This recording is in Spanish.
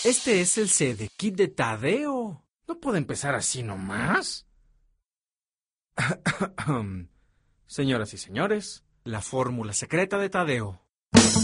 Este es el CD Kit de Tadeo. ¿No puede empezar así nomás? Señoras y señores, la fórmula secreta de Tadeo.